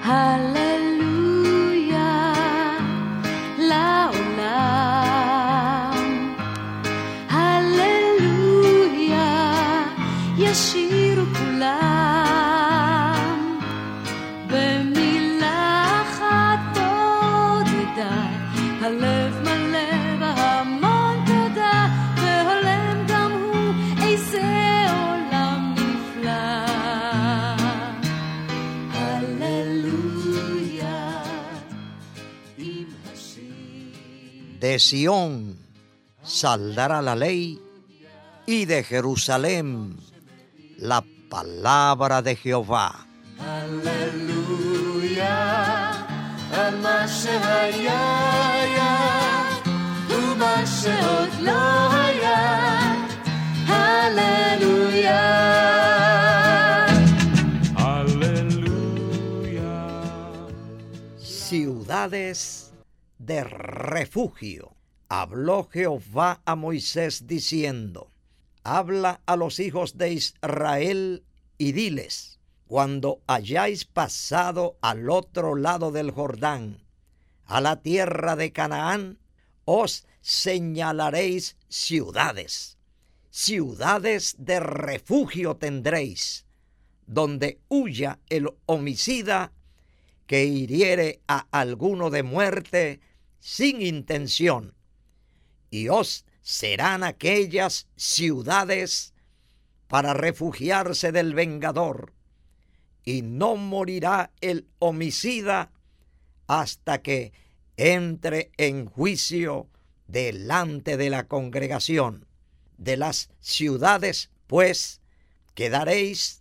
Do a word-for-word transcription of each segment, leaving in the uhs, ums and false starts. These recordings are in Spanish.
Hallelujah, לעולם. Hallelujah, ישירו כולם. במילה אחת תודה, הלב מלא בהמון תודה, והולם גם הוא, איזה עולם נפלא. הללויה, עם השיר. De Sión saldrá la ley y de Jerusalén la palabra de Jehová. Hallelujah, על מה שהיה היה ומה שעוד לא היה. הללויה. Ciudades de refugio. Habló Jehová a Moisés diciendo: habla a los hijos de Israel y diles: cuando hayáis pasado al otro lado del Jordán, a la tierra de Canaán, os señalaréis ciudades. Ciudades de refugio tendréis, donde huya el homicida que hiriere a alguno de muerte sin intención, y os serán aquellas ciudades para refugiarse del vengador, y no morirá el homicida hasta que entre en juicio delante de la congregación. De las ciudades, pues, que daréis,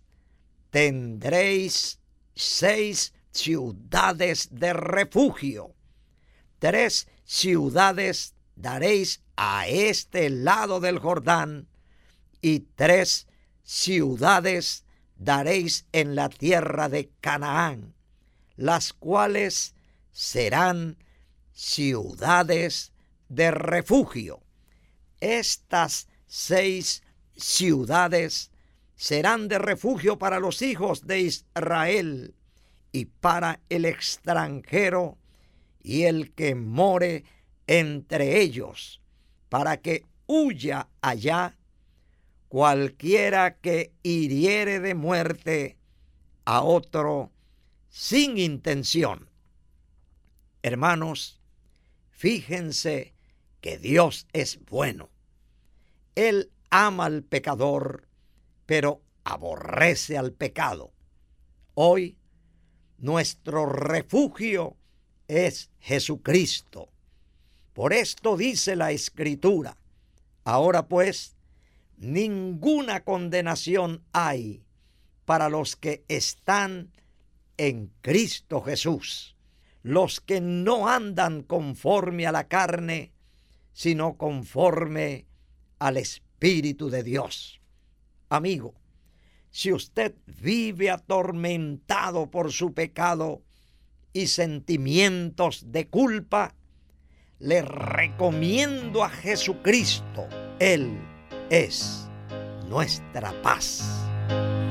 tendréis seis ciudades de refugio. Tres ciudades daréis a este lado del Jordán, y tres ciudades daréis en la tierra de Canaán, las cuales serán ciudades de refugio. Estas seis ciudades serán de refugio para los hijos de Israel y para el extranjero y el que more entre ellos, para que huya allá cualquiera que hiriere de muerte a otro sin intención. Hermanos, fíjense que Dios es bueno. Él ama al pecador, pero aborrece al pecado. Hoy, nuestro refugio es Jesucristo. Por esto dice la Escritura: ahora pues, ninguna condenación hay para los que están en Cristo Jesús, los que no andan conforme a la carne, sino conforme al Espíritu de Dios. Amigo, si usted vive atormentado por su pecado y sentimientos de culpa, le recomiendo a Jesucristo. Él es nuestra paz.